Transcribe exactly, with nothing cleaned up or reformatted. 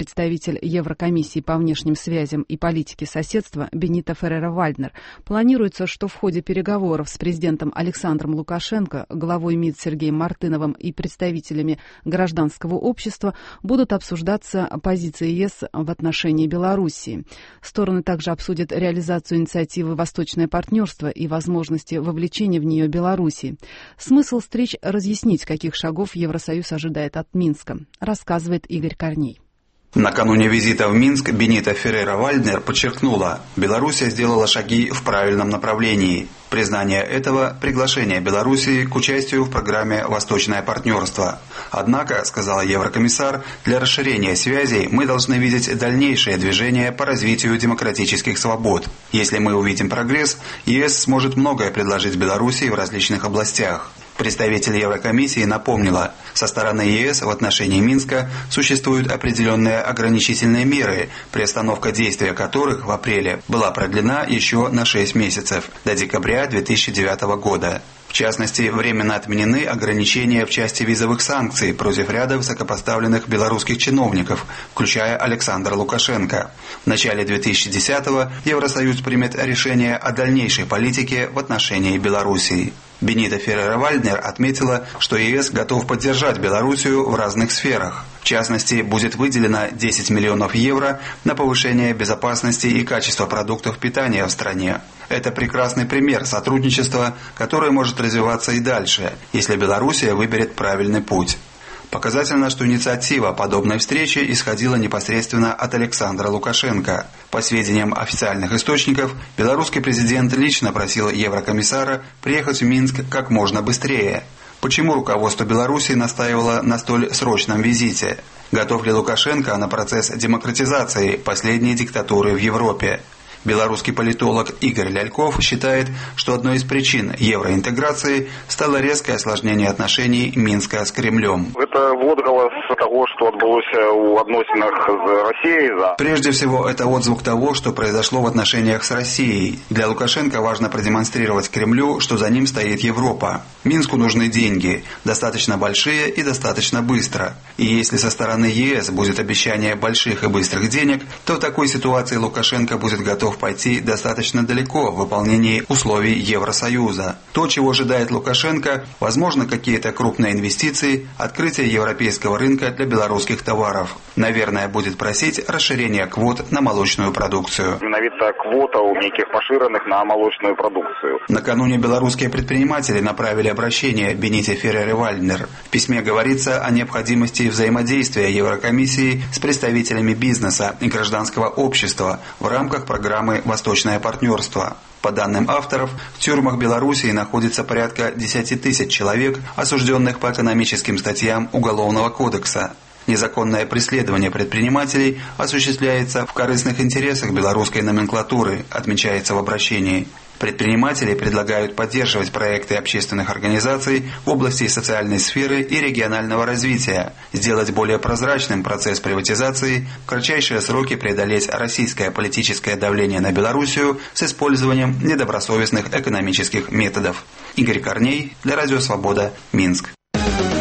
представитель Еврокомиссии по внешним связям и политике соседства Бенито Феррейра-Вальднер. Планируется, что в ходе переговоров с президентом Александром Лукашенко, главой МИД Сергеем Мартыновым и представителями гражданского общества будут обсуждаться позиции ЕС в отношении Белоруссии. Стороны также обсудят реализацию инициативы «Восточное партнерство» и возможности вовлечения в нее Белоруссии. Смысл встреч – разъяснить, каких шагов Евросоюз ожидает от Минска, рассказывает Игорь Корней. Накануне визита в Минск Бенито Феррейра-Вальднер подчеркнула, Белоруссия сделала шаги в правильном направлении. Признание этого – приглашение Белоруссии к участию в программе «Восточное партнерство». Однако, сказала еврокомиссар, для расширения связей мы должны видеть дальнейшее движение по развитию демократических свобод. Если мы увидим прогресс, ЕС сможет многое предложить Белоруссии в различных областях. Представитель Еврокомиссии напомнила, со стороны ЕС в отношении Минска существуют определенные ограничительные меры, приостановка действия которых в апреле была продлена еще на шесть месяцев, до декабря две тысячи девятого года. В частности, временно отменены ограничения в части визовых санкций против ряда высокопоставленных белорусских чиновников, включая Александра Лукашенко. В начале две тысячи десятого Евросоюз примет решение о дальнейшей политике в отношении Белоруссии. Бенито Феррейра-Вальднер отметила, что ЕС готов поддержать Белоруссию в разных сферах. В частности, будет выделено десять миллионов евро на повышение безопасности и качества продуктов питания в стране. Это прекрасный пример сотрудничества, которое может развиваться и дальше, если Белоруссия выберет правильный путь. Показательно, что инициатива подобной встречи исходила непосредственно от Александра Лукашенко. По сведениям официальных источников, белорусский президент лично просил еврокомиссара приехать в Минск как можно быстрее. Почему руководство Беларуси настаивало на столь срочном визите? Готов ли Лукашенко на процесс демократизации последней диктатуры в Европе? Белорусский политолог Игорь Ляльков считает, что одной из причин евроинтеграции стало резкое осложнение отношений Минска с Кремлем. Это отголос того, что отбылося у адносінах с Россией. Прежде всего, это отзвук того, что произошло в отношениях с Россией. Для Лукашенко важно продемонстрировать Кремлю, что за ним стоит Европа. Минску нужны деньги, достаточно большие и достаточно быстро. И если со стороны ЕС будет обещание больших и быстрых денег, то в такой ситуации Лукашенко будет готов пойти достаточно далеко в выполнении условий Евросоюза. То, чего ожидает Лукашенко, возможно, какие-то крупные инвестиции, открытие европейского рынка для белорусских товаров. Наверное, будет просить расширения квот на молочную продукцию. Менавіта квота у неких поширених на молочную продукцию. Накануне белорусские предприниматели направили обращение Бенито Феррейра-Вальднер. В письме говорится о необходимости взаимодействия Еврокомиссии с представителями бизнеса и гражданского общества в рамках программы «Восточное партнерство». По данным авторов, в тюрьмах Белоруссии находится порядка десять тысяч человек, осужденных по экономическим статьям Уголовного кодекса. Незаконное преследование предпринимателей осуществляется в корыстных интересах белорусской номенклатуры, отмечается в обращении. Предприниматели предлагают поддерживать проекты общественных организаций в области социальной сферы и регионального развития, сделать более прозрачным процесс приватизации, в кратчайшие сроки преодолеть российское политическое давление на Белоруссию с использованием недобросовестных экономических методов. Игорь Корней для Радио Свобода, Минск.